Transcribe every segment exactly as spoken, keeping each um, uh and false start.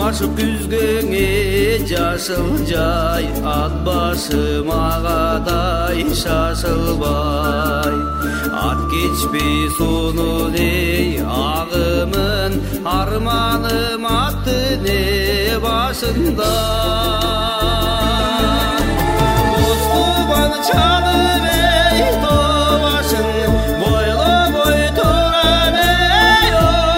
ашып күзгөңе жашыл жай, ат башым агадай шашылбай. Ат кечпей суну дей агымын, арманым атты не башында. Устубан чалып ей тобашын, бойло бой туран ей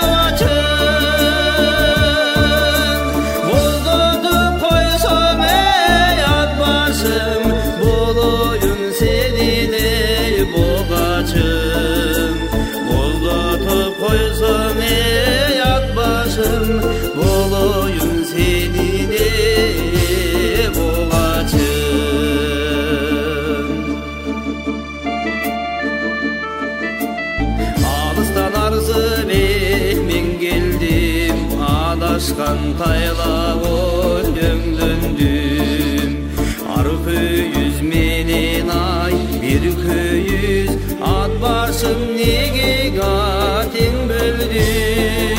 очын. Болдотуп койсом ей ат башым, болоюн сенин ей богачым. Болдотуп койсом ей ат башым, болоюн сенин ей богачым. Алыстан арзы мен келдим, адашкан тайлап өңдөндүм. Ар күйүз менен ай, бир күйүз ат башым неге тең бөлдүм.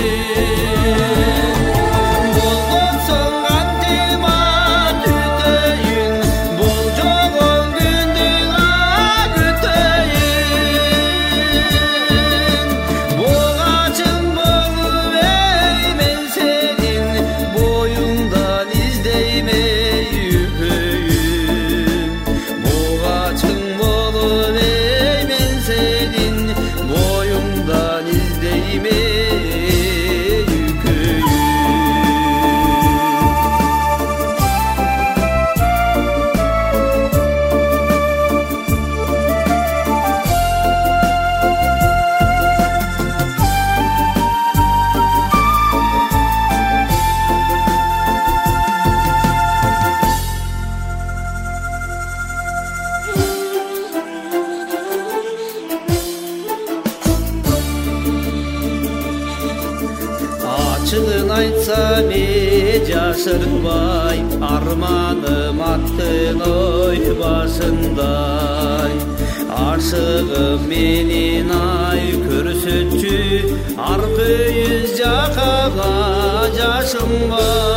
Болгон соң кантип ат үтөйүн, бол жогон күндүн ак өтөйүн. Богачым болуп эй мен сенин, боюңдан издейм эй үпөйүн. Богачым болуп эй мен сенин, боюңдан издейм эй үпөйүн. Ачыгын айтсам эй жашырбай, арманым аттын ой башындай. Ашыгым менин ай көрсөтчү, ар күйүз жакага жашым бар.